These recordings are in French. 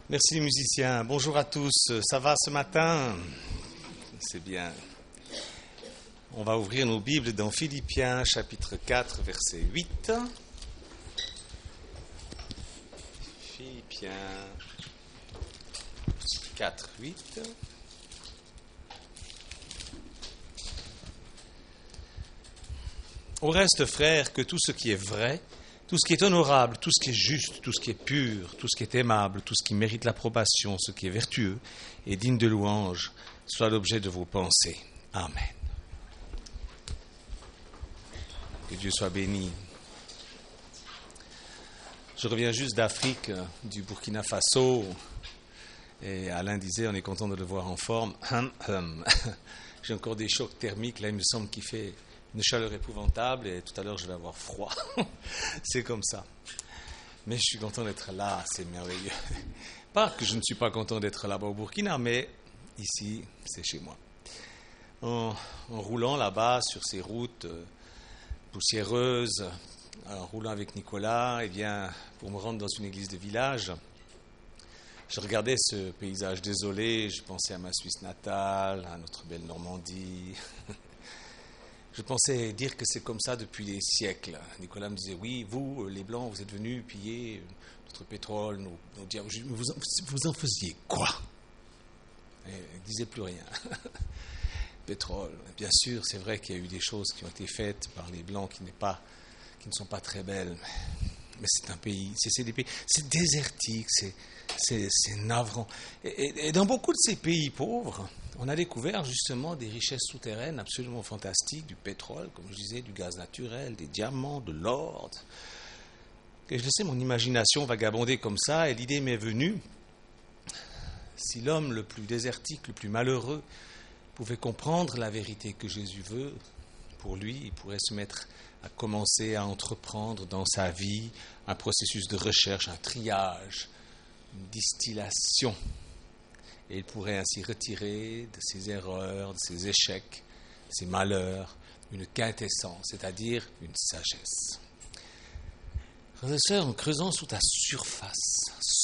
Merci les musiciens. Bonjour à tous. Ça va ce matin? C'est bien. On va ouvrir nos Bibles dans Philippiens chapitre 4 verset 8. Philippiens 4, 8. Au reste, frères, que tout ce qui est vrai, tout ce qui est honorable, tout ce qui est juste, tout ce qui est pur, tout ce qui est aimable, tout ce qui mérite l'approbation, ce qui est vertueux et digne de louange, soit l'objet de vos pensées. Amen. Que Dieu soit béni. Je reviens juste d'Afrique, du Burkina Faso, et Alain disait, on est content de le voir en forme. J'ai encore des chocs thermiques, là il me semble qu'il fait une chaleur épouvantable et tout à l'heure je vais avoir froid. C'est comme ça. Mais je suis content d'être là, c'est merveilleux. Pas que je ne suis pas content d'être là-bas au Burkina, mais ici, c'est chez moi. En roulant là-bas sur ces routes poussiéreuses, en roulant avec Nicolas, eh bien, pour me rendre dans une église de village, je regardais ce paysage désolé, je pensais à ma Suisse natale, à notre belle Normandie. Je pensais dire que c'est comme ça depuis des siècles. Nicolas me disait, oui, vous, les Blancs, vous êtes venus piller notre pétrole, nos diamants. Vous en faisiez quoi? Il ne disait plus rien. Pétrole. Bien sûr, c'est vrai qu'il y a eu des choses qui ont été faites par les Blancs qui ne sont pas très belles. Mais c'est un pays, c'est des pays, c'est désertique, c'est navrant. Et dans beaucoup de ces pays pauvres, on a découvert justement des richesses souterraines absolument fantastiques, du pétrole, comme je disais, du gaz naturel, des diamants, de l'or. Et je laissais mon imagination vagabonder comme ça, et l'idée m'est venue, si l'homme le plus désertique, le plus malheureux, pouvait comprendre la vérité que Jésus veut, pour lui, il pourrait se mettre à commencer à entreprendre dans sa vie un processus de recherche, un triage, une distillation. Et il pourrait ainsi retirer de ses erreurs, de ses échecs, de ses malheurs, une quintessence, c'est-à-dire une sagesse. Frères et sœurs, en creusant sous ta surface,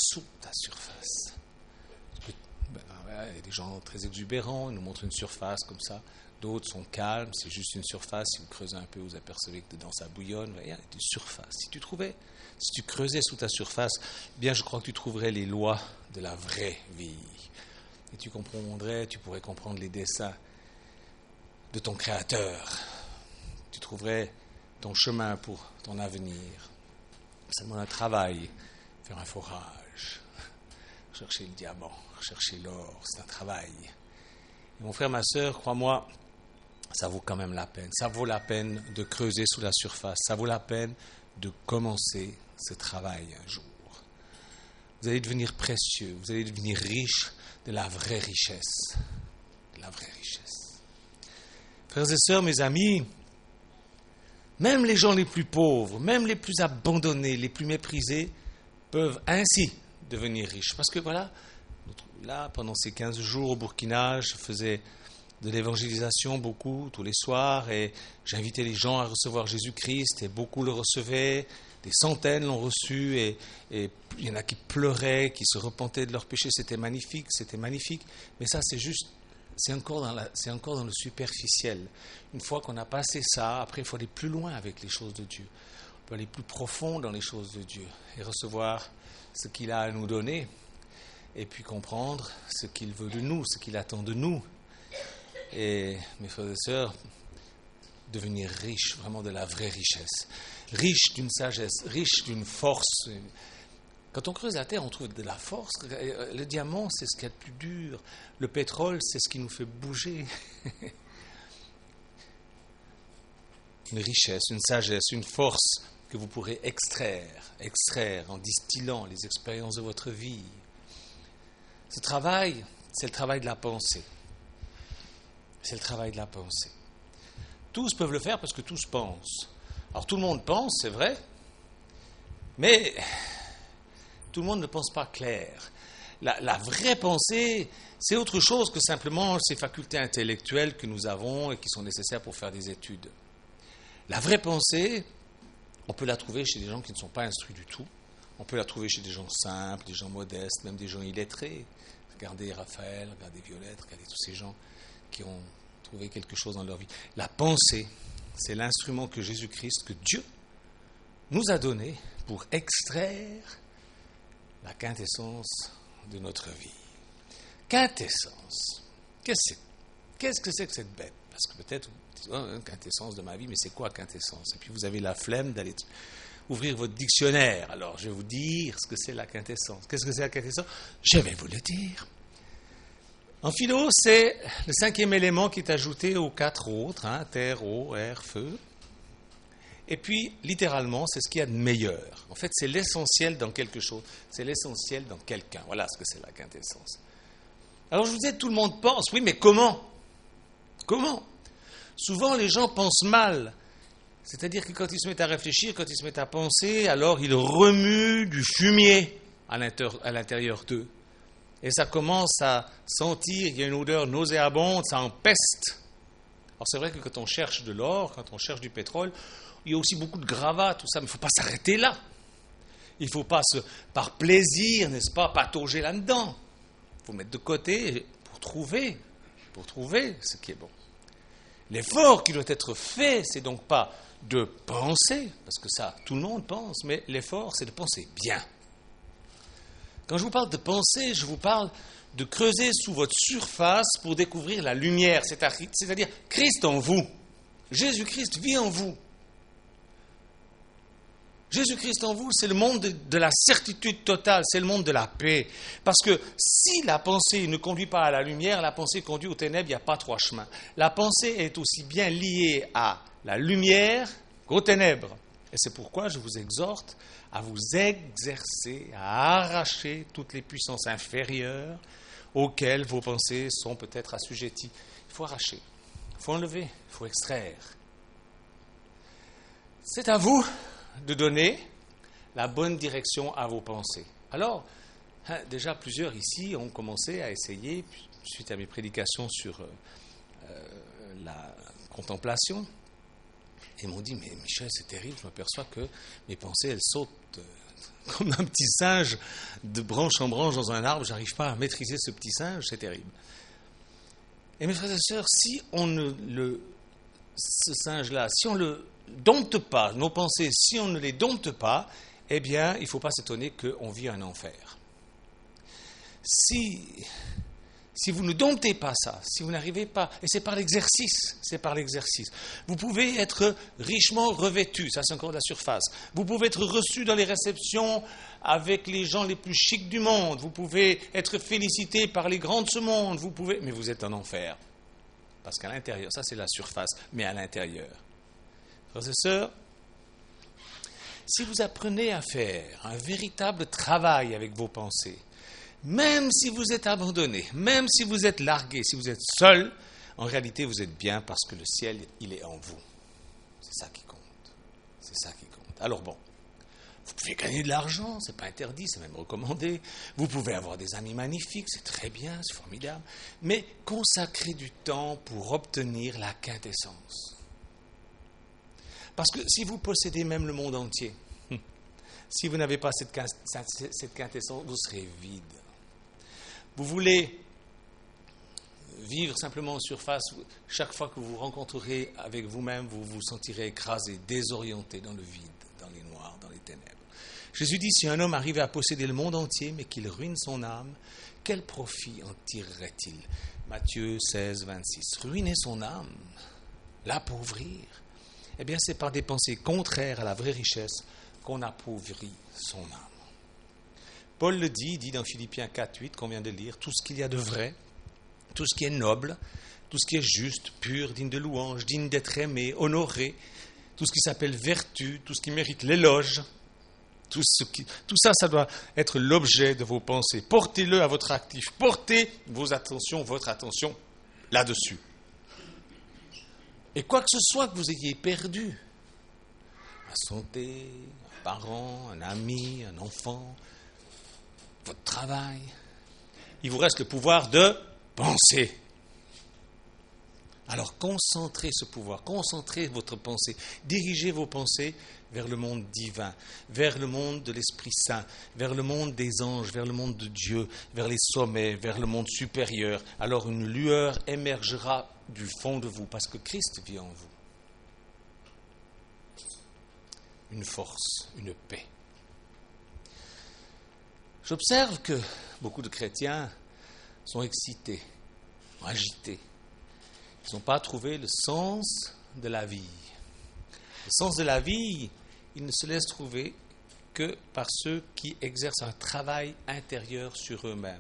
il y a des gens très exubérants, ils nous montrent une surface comme ça, d'autres sont calmes, c'est juste une surface, si vous creusez un peu, vous apercevez que dedans ça bouillonne, il y a une surface. Si tu creusais sous ta surface, bien je crois que tu trouverais les lois de la vraie vie. Et tu pourrais comprendre les desseins de ton Créateur. Tu trouverais ton chemin pour ton avenir. Ça demande un travail, faire un forage, chercher le diamant, chercher l'or, c'est un travail. Et mon frère, ma sœur, crois-moi, ça vaut quand même la peine. Ça vaut la peine de creuser sous la surface. Ça vaut la peine de commencer ce travail un jour. Vous allez devenir précieux, vous allez devenir riche de la vraie richesse. De la vraie richesse. Frères et sœurs, mes amis, même les gens les plus pauvres, même les plus abandonnés, les plus méprisés, peuvent ainsi devenir riches. Parce que voilà, là, pendant ces 15 jours au Burkina, je faisais de l'évangélisation beaucoup, tous les soirs, et j'invitais les gens à recevoir Jésus-Christ, et beaucoup le recevaient, des centaines l'ont reçu, et il y en a qui pleuraient, qui se repentaient de leurs péchés, c'était magnifique, mais ça c'est encore dans le superficiel. Une fois qu'on a passé ça, après il faut aller plus loin avec les choses de Dieu, on peut aller plus profond dans les choses de Dieu, et recevoir ce qu'il a à nous donner, et puis comprendre ce qu'il veut de nous, ce qu'il attend de nous. Et mes frères et sœurs, devenir riche, vraiment de la vraie richesse, riche d'une sagesse, riche d'une force. Quand on creuse la terre, on trouve de la force. Le diamant, c'est ce qu'il y a de plus dur. Le pétrole, c'est ce qui nous fait bouger. Une richesse, une sagesse, une force que vous pourrez extraire en distillant les expériences de votre vie. Ce travail, c'est le travail de la pensée. C'est le travail de la pensée. Tous peuvent le faire parce que tous pensent. Alors tout le monde pense, c'est vrai, mais tout le monde ne pense pas clair. La vraie pensée, c'est autre chose que simplement ces facultés intellectuelles que nous avons et qui sont nécessaires pour faire des études. La vraie pensée, on peut la trouver chez des gens qui ne sont pas instruits du tout. On peut la trouver chez des gens simples, des gens modestes, même des gens illettrés. Regardez Raphaël, regardez Violette, regardez tous ces gens qui ont trouvé quelque chose dans leur vie. La pensée, c'est l'instrument que Jésus-Christ, que Dieu nous a donné pour extraire la quintessence de notre vie. Quintessence. Qu'est-ce que c'est que cette bête? Parce que peut-être, vous dites, quintessence de ma vie, mais c'est quoi quintessence? Et puis vous avez la flemme d'aller ouvrir votre dictionnaire. Alors je vais vous dire ce que c'est la quintessence. Qu'est-ce que c'est la quintessence? Je vais vous le dire. En philo, c'est le 5e élément qui est ajouté aux 4 autres, terre, eau, air, feu. Et puis, littéralement, c'est ce qu'il y a de meilleur. En fait, c'est l'essentiel dans quelque chose. C'est l'essentiel dans quelqu'un. Voilà ce que c'est la quintessence. Alors, je vous disais, tout le monde pense. Oui, mais comment? Comment? Souvent, les gens pensent mal. C'est-à-dire que quand ils se mettent à réfléchir, quand ils se mettent à penser, alors ils remuent du fumier à l'intérieur d'eux. Et ça commence à sentir, il y a une odeur nauséabonde, ça empeste. Alors c'est vrai que quand on cherche de l'or, quand on cherche du pétrole, il y a aussi beaucoup de gravats, tout ça, mais il ne faut pas s'arrêter là. Il ne faut pas, par plaisir, n'est-ce pas, patauger là-dedans. Il faut mettre de côté pour trouver ce qui est bon. L'effort qui doit être fait, c'est donc pas de penser, parce que ça, tout le monde pense, mais l'effort, c'est de penser bien. Quand je vous parle de penser, je vous parle de creuser sous votre surface pour découvrir la lumière, c'est-à-dire Christ en vous. Jésus-Christ vit en vous. Jésus-Christ en vous, c'est le monde de la certitude totale, c'est le monde de la paix. Parce que si la pensée ne conduit pas à la lumière, la pensée conduit aux ténèbres, il n'y a pas 3 chemins. La pensée est aussi bien liée à la lumière qu'aux ténèbres. Et c'est pourquoi je vous exhorte à vous exercer, à arracher toutes les puissances inférieures auxquelles vos pensées sont peut-être assujetties. Il faut arracher, il faut enlever, il faut extraire. C'est à vous de donner la bonne direction à vos pensées. Alors, déjà plusieurs ici ont commencé à essayer, suite à mes prédications sur la contemplation, et m'ont dit, mais Michel, c'est terrible, je m'aperçois que mes pensées, elles sautent comme un petit singe de branche en branche dans un arbre, j'arrive pas à maîtriser ce petit singe, c'est terrible. Et mes frères et sœurs, si on ce singe-là, si on le dompte pas, nos pensées, si on ne les dompte pas, eh bien, il ne faut pas s'étonner qu'on vit un enfer. Si vous ne domptez pas ça, si vous n'arrivez pas, et c'est par l'exercice, vous pouvez être richement revêtu, ça c'est encore de la surface, vous pouvez être reçu dans les réceptions avec les gens les plus chics du monde, vous pouvez être félicité par les grands de ce monde, mais vous êtes en enfer. Parce qu'à l'intérieur, ça c'est la surface, mais à l'intérieur. Frères et sœurs, si vous apprenez à faire un véritable travail avec vos pensées, même si vous êtes abandonné, même si vous êtes largué, si vous êtes seul, en réalité vous êtes bien parce que le ciel, il est en vous. C'est ça qui compte. C'est ça qui compte. Alors bon, vous pouvez gagner de l'argent, c'est pas interdit, c'est même recommandé. Vous pouvez avoir des amis magnifiques, c'est très bien, c'est formidable. Mais consacrez du temps pour obtenir la quintessence. Parce que si vous possédez même le monde entier, si vous n'avez pas cette quintessence, vous serez vide. Vous voulez vivre simplement en surface, chaque fois que vous rencontrerez avec vous-même, vous vous sentirez écrasé, désorienté dans le vide, dans les noirs, dans les ténèbres. Jésus dit, si un homme arrivait à posséder le monde entier, mais qu'il ruine son âme, quel profit en tirerait-il? Matthieu 16, 26. Ruiner son âme, l'appauvrir, eh bien c'est par des pensées contraires à la vraie richesse qu'on appauvrit son âme. Paul le dit dans Philippiens 4, 8, qu'on vient de lire, tout ce qu'il y a de vrai, tout ce qui est noble, tout ce qui est juste, pur, digne de louange, digne d'être aimé, honoré, tout ce qui s'appelle vertu, tout ce qui mérite l'éloge, tout ça, ça doit être l'objet de vos pensées. Portez-le à votre actif, portez votre attention là-dessus. Et quoi que ce soit que vous ayez perdu, la santé, un parent, un ami, un enfant, votre travail, il vous reste le pouvoir de penser. Alors concentrez ce pouvoir, concentrez votre pensée, dirigez vos pensées vers le monde divin, vers le monde de l'Esprit Saint, vers le monde des anges, vers le monde de Dieu, vers les sommets, vers le monde supérieur. Alors une lueur émergera du fond de vous, parce que Christ vit en vous. Une force, une paix. J'observe que beaucoup de chrétiens sont excités, agités. Ils n'ont pas trouvé le sens de la vie. Le sens de la vie, il ne se laisse trouver que par ceux qui exercent un travail intérieur sur eux-mêmes.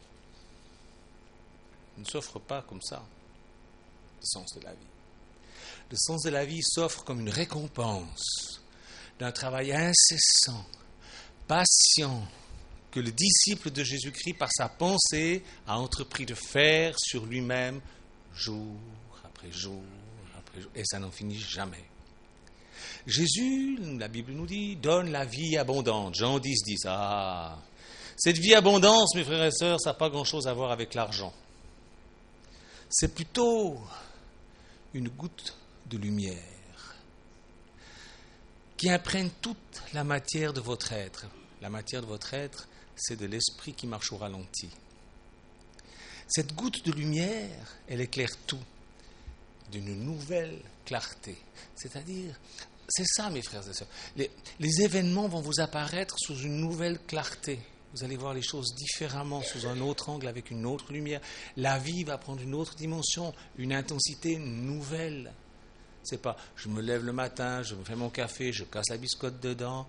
Il ne s'offre pas comme ça, le sens de la vie. Le sens de la vie s'offre comme une récompense d'un travail incessant, patient, que le disciple de Jésus-Christ, par sa pensée, a entrepris de faire sur lui-même jour après jour après jour, et ça n'en finit jamais. Jésus, la Bible nous dit, donne la vie abondante. Jean 10, 10. Ah, cette vie abondance, mes frères et sœurs, ça n'a pas grand-chose à voir avec l'argent. C'est plutôt une goutte de lumière qui imprègne toute la matière de votre être. La matière de votre être, c'est de l'esprit qui marche au ralenti. Cette goutte de lumière, elle éclaire tout d'une nouvelle clarté. C'est-à-dire, c'est ça, mes frères et sœurs. Les événements vont vous apparaître sous une nouvelle clarté. Vous allez voir les choses différemment, sous un autre angle, avec une autre lumière. La vie va prendre une autre dimension, une intensité nouvelle. C'est pas, je me lève le matin, je me fais mon café, je casse la biscotte dedans.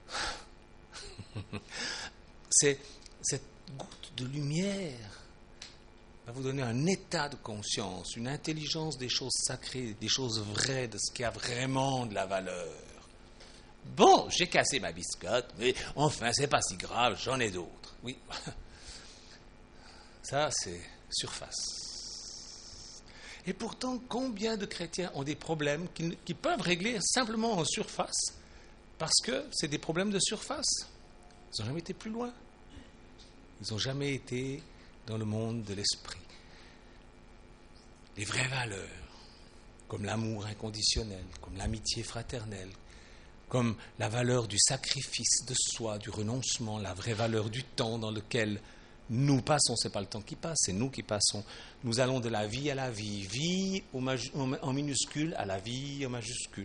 C'est cette goutte de lumière va vous donner un état de conscience, une intelligence des choses sacrées, des choses vraies, de ce qui a vraiment de la valeur. Bon, j'ai cassé ma biscotte, mais enfin, c'est pas si grave, j'en ai d'autres. Oui, ça, c'est surface. Et pourtant, combien de chrétiens ont des problèmes qu'ils peuvent régler simplement en surface, parce que c'est des problèmes de surface. Ils n'ont jamais été plus loin. Ils n'ont jamais été dans le monde de l'esprit. Les vraies valeurs, comme l'amour inconditionnel, comme l'amitié fraternelle, comme la valeur du sacrifice de soi, du renoncement, la vraie valeur du temps dans lequel nous passons, ce n'est pas le temps qui passe, c'est nous qui passons. Nous allons de la vie à la vie, vie en minuscule à la vie en majuscule.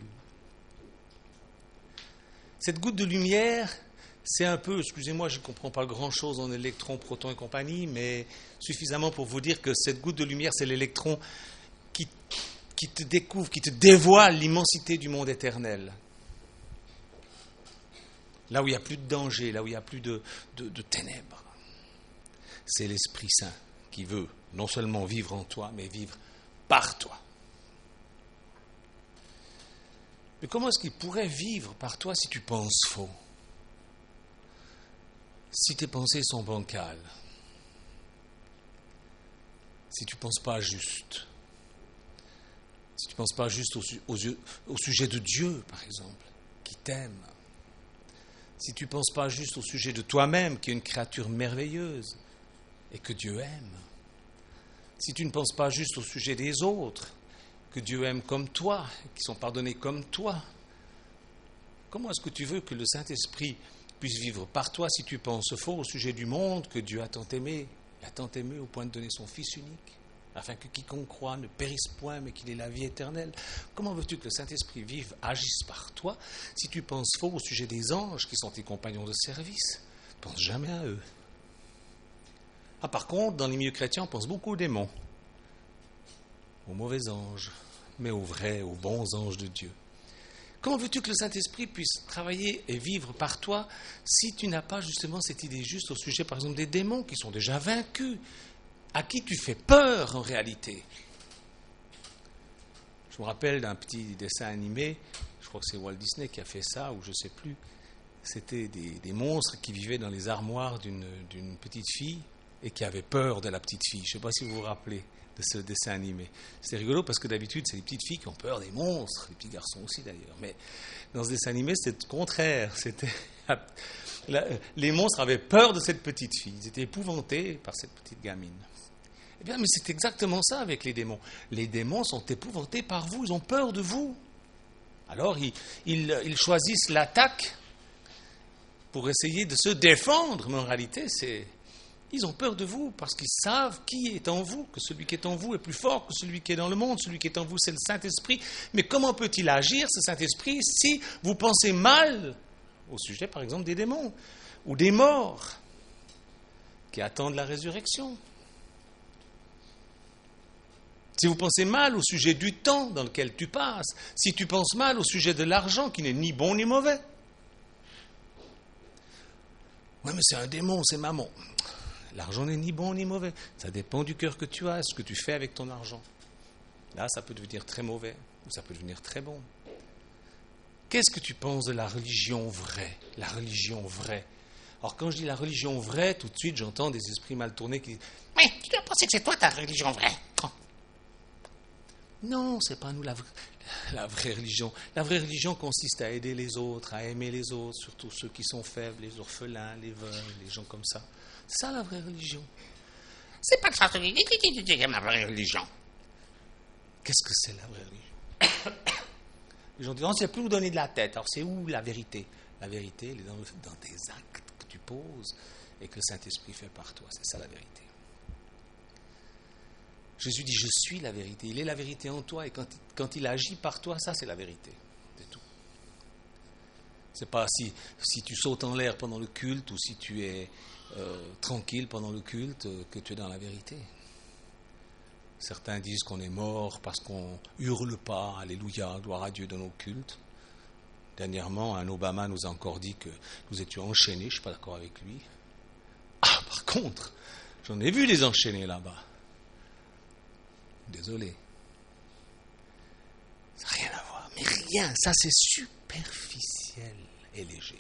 Cette goutte de lumière, c'est un peu, excusez-moi, je ne comprends pas grand-chose en électrons, protons et compagnie, mais suffisamment pour vous dire que cette goutte de lumière, c'est l'électron qui te découvre, qui te dévoile l'immensité du monde éternel. Là où il n'y a plus de danger, là où il n'y a plus de ténèbres. C'est l'Esprit Saint qui veut non seulement vivre en toi, mais vivre par toi. Mais comment est-ce qu'il pourrait vivre par toi si tu penses faux ? Si tes pensées sont bancales, si tu ne penses pas juste, si tu ne penses pas juste au sujet de Dieu, par exemple, qui t'aime, si tu ne penses pas juste au sujet de toi-même, qui est une créature merveilleuse et que Dieu aime, si tu ne penses pas juste au sujet des autres, que Dieu aime comme toi, qui sont pardonnés comme toi, comment est-ce que tu veux que le Saint-Esprit puisse vivre par toi si tu penses faux au sujet du monde que Dieu a tant aimé au point de donner son Fils unique, afin que quiconque croit ne périsse point, mais qu'il ait la vie éternelle. Comment veux-tu que le Saint-Esprit vive, agisse par toi, si tu penses faux au sujet des anges qui sont tes compagnons de service ? Ne pense jamais à eux. Ah, par contre, dans les milieux chrétiens, on pense beaucoup aux démons, aux mauvais anges, mais aux vrais, aux bons anges de Dieu. Comment veux-tu que le Saint-Esprit puisse travailler et vivre par toi si tu n'as pas justement cette idée juste au sujet, par exemple, des démons qui sont déjà vaincus, à qui tu fais peur en réalité ? Je me rappelle d'un petit dessin animé, je crois que c'est Walt Disney qui a fait ça, ou je ne sais plus. C'était des monstres qui vivaient dans les armoires d'une petite fille et qui avaient peur de la petite fille. Je ne sais pas si vous vous rappelez de ce dessin animé. C'est rigolo parce que d'habitude, c'est les petites filles qui ont peur des monstres, les petits garçons aussi d'ailleurs. Mais dans ce dessin animé, c'était le contraire. Les monstres avaient peur de cette petite fille. Ils étaient épouvantés par cette petite gamine. Eh bien, mais c'est exactement ça avec les démons. Les démons sont épouvantés par vous, ils ont peur de vous. Alors, ils choisissent l'attaque pour essayer de se défendre. Mais en réalité, ils ont peur de vous parce qu'ils savent qui est en vous, que celui qui est en vous est plus fort que celui qui est dans le monde. Celui qui est en vous, c'est le Saint-Esprit. Mais comment peut-il agir, ce Saint-Esprit, si vous pensez mal au sujet, par exemple, des démons ou des morts qui attendent la résurrection? Si vous pensez mal au sujet du temps dans lequel tu passes, si tu penses mal au sujet de l'argent qui n'est ni bon ni mauvais. Oui, mais c'est un démon, c'est maman. L'argent n'est ni bon ni mauvais. Ça dépend du cœur que tu as, ce que tu fais avec ton argent. Là, ça peut devenir très mauvais ou ça peut devenir très bon. Qu'est-ce que tu penses de la religion vraie? La religion vraie. Alors, quand je dis la religion vraie, tout de suite, j'entends des esprits mal tournés qui disent « Mais tu dois penser que c'est toi ta religion vraie !» Non, c'est pas nous la vraie religion. La vraie religion consiste à aider les autres, à aimer les autres, surtout ceux qui sont faibles, les orphelins, les veuves, les gens comme ça. C'est ça la vraie religion. C'est pas ça la vraie religion. Qu'est-ce que c'est la vraie religion? Les gens disent, on ne sait plus où donner de la tête. Alors c'est où la vérité? La vérité, elle est dans tes actes que tu poses et que le Saint-Esprit fait par toi. C'est ça la vérité. Jésus dit, je suis la vérité. Il est la vérité en toi et quand il agit par toi, ça c'est la vérité. C'est tout. C'est pas si tu sautes en l'air pendant le culte ou si tu es tranquille pendant le culte que tu es dans la vérité. Certains disent qu'on est mort parce qu'on hurle pas, alléluia, gloire à Dieu dans nos cultes. Dernièrement, un Obama nous a encore dit que nous étions enchaînés, je ne suis pas d'accord avec lui. Ah, par contre, j'en ai vu des enchaînés là-bas. Désolé. Ça n'a rien à voir. Mais rien, ça c'est superficiel et léger.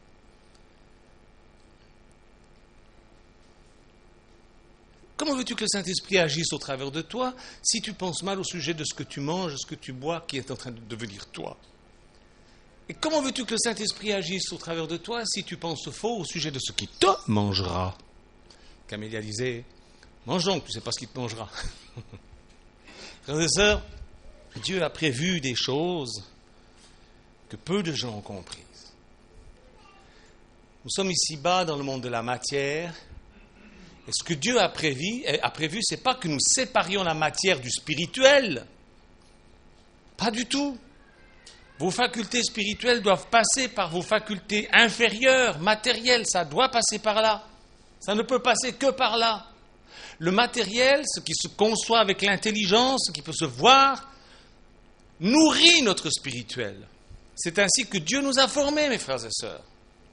Comment veux-tu que le Saint-Esprit agisse au travers de toi si tu penses mal au sujet de ce que tu manges, de ce que tu bois, qui est en train de devenir toi? Et comment veux-tu que le Saint-Esprit agisse au travers de toi si tu penses faux au sujet de ce qui te mangera? Camélia disait, mange donc, tu ne sais pas ce qui te mangera. Frères et sœurs, Dieu a prévu des choses que peu de gens ont comprises. Nous sommes ici-bas dans le monde de la matière. Et ce que Dieu a prévu, ce n'est pas que nous séparions la matière du spirituel. Pas du tout. Vos facultés spirituelles doivent passer par vos facultés inférieures, matérielles. Ça doit passer par là. Ça ne peut passer que par là. Le matériel, ce qui se conçoit avec l'intelligence, ce qui peut se voir, nourrit notre spirituel. C'est ainsi que Dieu nous a formés, mes frères et sœurs.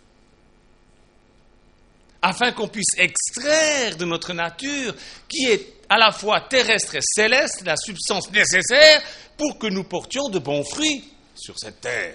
Afin qu'on puisse extraire de notre nature, qui est à la fois terrestre et céleste, la substance nécessaire pour que nous portions de bons fruits sur cette terre.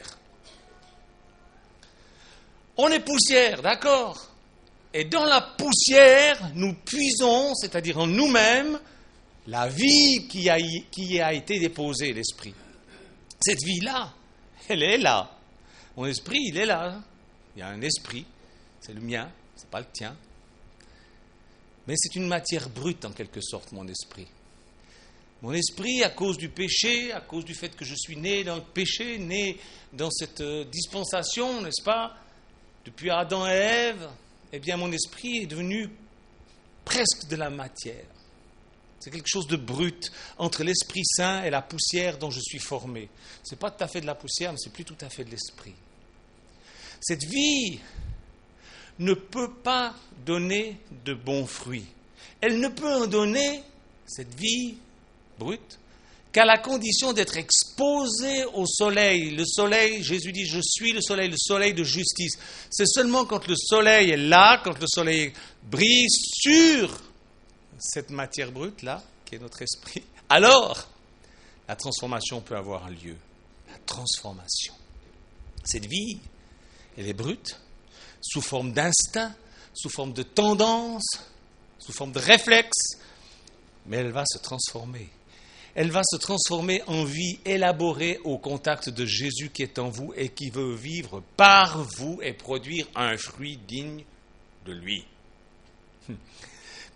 On est poussière, d'accord ? Et dans la poussière, nous puisons, c'est-à-dire en nous-mêmes, la vie qui a été déposée, l'esprit. Cette vie-là, elle est là. Mon esprit, il est là. Il y a un esprit, c'est le mien, c'est pas le tien. Mais c'est une matière brute, en quelque sorte, mon esprit. Mon esprit, à cause du péché, à cause du fait que je suis né dans le péché, né dans cette dispensation, n'est-ce pas, depuis Adam et Ève, eh bien, mon esprit est devenu presque de la matière. C'est quelque chose de brut entre l'Esprit Saint et la poussière dont je suis formé. Ce n'est pas tout à fait de la poussière, mais c'est plus tout à fait de l'esprit. Cette vie ne peut pas donner de bons fruits. Elle ne peut en donner, cette vie brute, qu'à la condition d'être exposée au soleil. Le soleil, Jésus dit, je suis le soleil de justice. C'est seulement quand le soleil est là, quand le soleil brille sur cette matière brute-là, qui est notre esprit, alors la transformation peut avoir un lieu. La transformation. Cette vie, elle est brute, sous forme d'instinct, sous forme de tendance, sous forme de réflexe, mais elle va se transformer. Elle va se transformer en vie élaborée au contact de Jésus qui est en vous et qui veut vivre par vous et produire un fruit digne de lui.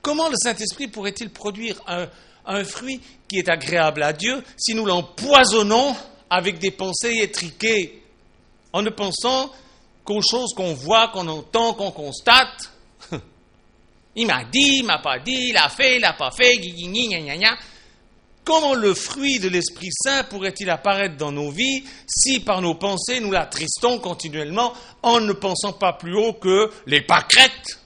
Comment le Saint-Esprit pourrait-il produire un fruit qui est agréable à Dieu si nous l'empoisonnons avec des pensées étriquées, en ne pensant qu'aux choses qu'on voit, qu'on entend, qu'on constate? Il m'a dit, il m'a pas dit, il a fait, il n'a pas fait, guigui, gna gna gna. Comment le fruit de l'Esprit Saint pourrait-il apparaître dans nos vies si par nos pensées nous l'attristons continuellement en ne pensant pas plus haut que les pâquerettes?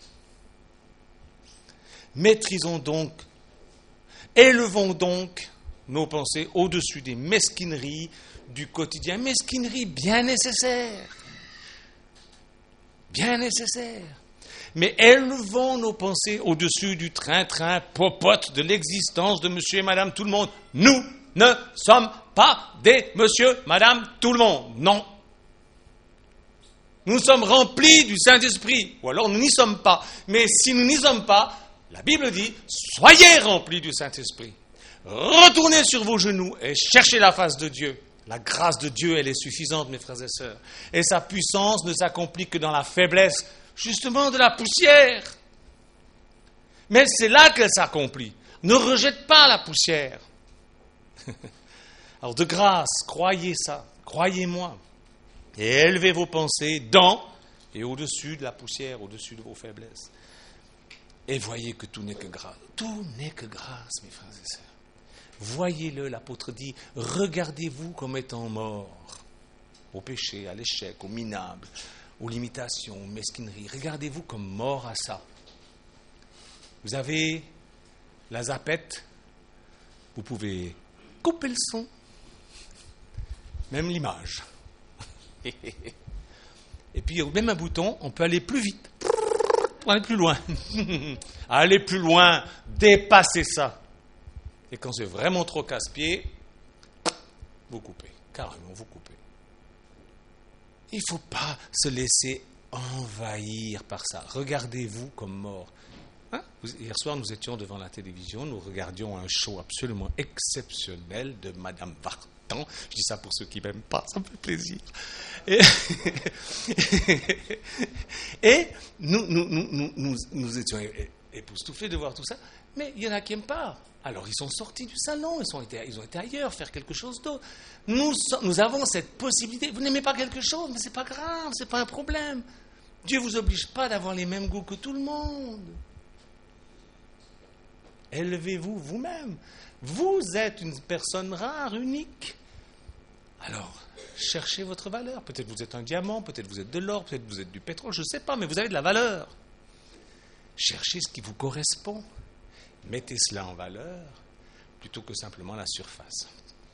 Maîtrisons donc, élevons donc nos pensées au-dessus des mesquineries du quotidien. Mesquineries bien nécessaires. Bien nécessaires. Mais élevons nos pensées au-dessus du train-train popote de l'existence de monsieur et madame tout le monde. Nous ne sommes pas des monsieur, madame tout le monde. Non. Nous sommes remplis du Saint-Esprit. Ou alors nous n'y sommes pas. Mais si nous n'y sommes pas, la Bible dit, soyez remplis du Saint-Esprit. Retournez sur vos genoux et cherchez la face de Dieu. La grâce de Dieu, elle est suffisante, mes frères et sœurs. Et sa puissance ne s'accomplit que dans la faiblesse, justement de la poussière. Mais c'est là qu'elle s'accomplit. Ne rejette pas la poussière. Alors de grâce, croyez ça, croyez-moi. Et élevez vos pensées dans et au-dessus de la poussière, au-dessus de vos faiblesses. Et voyez que tout n'est que grâce. Tout n'est que grâce, mes frères et sœurs. Voyez-le, l'apôtre dit, regardez-vous comme étant mort au péché, à l'échec, au minable, aux limitations, aux mesquineries. Regardez-vous comme mort à ça. Vous avez la zappette, vous pouvez couper le son, même l'image. Et puis, même un bouton, on peut aller plus vite, pour aller plus loin. Aller plus loin, dépasser ça. Et quand c'est vraiment trop casse-pied, vous coupez, carrément vous coupez. Il ne faut pas se laisser envahir par ça. Regardez-vous comme mort. Hier soir, nous étions devant la télévision, nous regardions un show absolument exceptionnel de Madame Vartan. Je dis ça pour ceux qui ne m'aiment pas, ça me fait plaisir. Et nous étions époustouflés de voir tout ça, mais il y en a qui n'aiment pas. Alors ils sont sortis du salon, ils ont été ailleurs, faire quelque chose d'autre. Nous avons cette possibilité. Vous n'aimez pas quelque chose, mais ce n'est pas grave, ce n'est pas un problème. Dieu ne vous oblige pas d'avoir les mêmes goûts que tout le monde. Élevez-vous vous-même. Vous êtes une personne rare, unique. Alors, cherchez votre valeur. Peut-être vous êtes un diamant, peut-être vous êtes de l'or, peut-être vous êtes du pétrole, je ne sais pas, mais vous avez de la valeur. Cherchez ce qui vous correspond. Mettez cela en valeur plutôt que simplement la surface.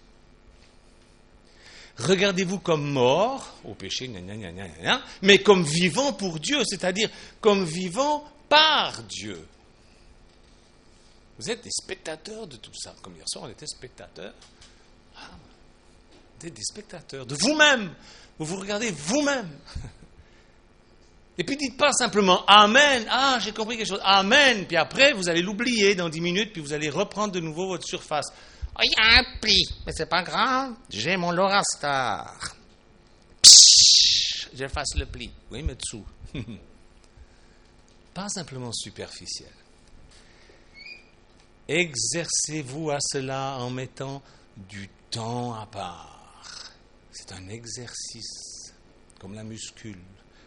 Regardez-vous comme mort au péché, mais comme vivant pour Dieu, c'est-à-dire comme vivant par Dieu. Vous êtes des spectateurs de tout ça. Comme hier soir, on était spectateurs. Vous êtes des spectateurs de vous-même. Vous vous regardez vous-même. Et puis dites pas simplement « Amen ». Ah, j'ai compris quelque chose. « Amen ». Puis après, vous allez l'oublier dans 10 minutes, puis vous allez reprendre de nouveau votre surface. « Oh, il y a un pli, mais c'est pas grave. J'ai mon Lorastar. J'efface le pli. » Oui, mais dessous. Pas simplement superficiel. Exercez-vous à cela en mettant du temps à part. C'est un exercice, comme la muscule.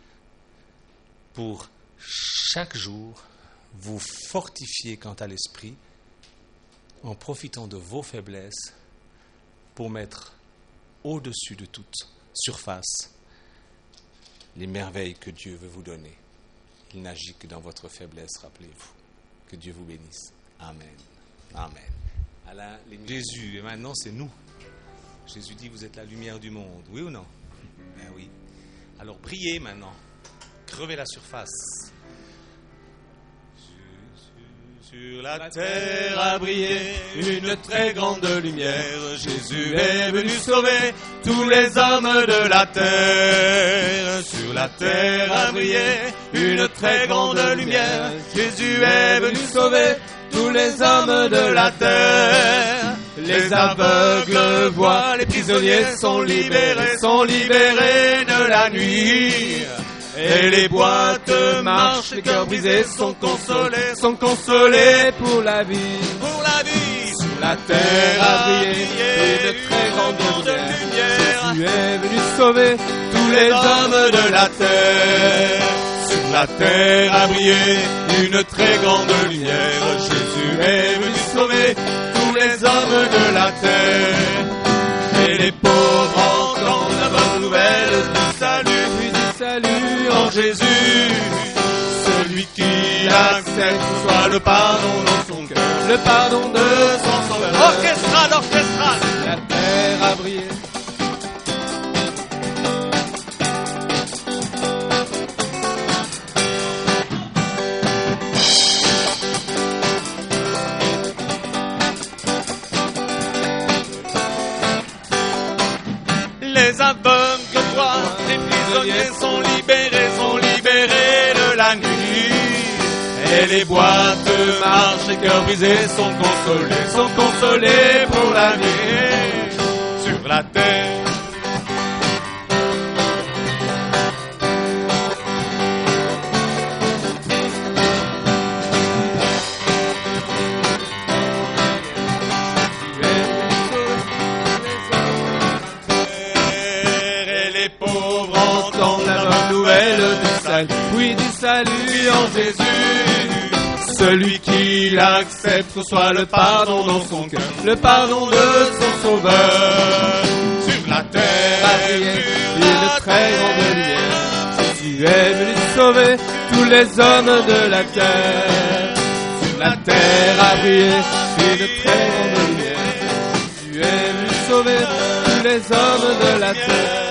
Pour chaque jour, vous fortifier quant à l'esprit en profitant de vos faiblesses pour mettre au-dessus de toute surface les merveilles que Dieu veut vous donner. Il n'agit que dans votre faiblesse, rappelez-vous. Que Dieu vous bénisse. Amen. Amen. Alors, Jésus, et maintenant c'est nous. Jésus dit, vous êtes la lumière du monde. Oui ou non? Ben oui. Alors brillez maintenant. Crevez la surface. Sur la terre a brillé une très grande lumière. Jésus est venu sauver tous les hommes de la terre. Sur la terre a brillé une très grande lumière. Jésus est venu sauver tous les hommes de la terre. Les aveugles voient, les prisonniers sont libérés de la nuit. Et les boîtes marchent, les cœurs brisés sont consolés pour la vie. Pour la vie, Sur la terre a brillé une très grande lumière. Jésus est venu sauver tous les hommes de la terre. Sur la terre a brillé une très grande lumière. Jésus est venu sauver tous les hommes de la terre. Et les pauvres entendent la bonne nouvelle du salut, puis du salut en Jésus. Celui qui accepte soit le pardon dans son cœur, le pardon de son sauveur. orchestral, orchestral. La terre a brillé. Les aveugles voient, les prisonniers sont libérés de la nuit. Et les boîtes marchent, les cœurs brisés sont consolés pour la vie. Sur la terre, Et les pauvres entendent la bonne nouvelle du salut, oui du salut en Jésus. Celui qui l'accepte reçoit le pardon dans son cœur, le pardon de son sauveur. sur la terre, A brillé une très grande lumière. Jésus est venu sauver tous les hommes de la terre. Sur la terre a brillé une très grande lumière. Jésus est venu sauver tous les hommes de la terre.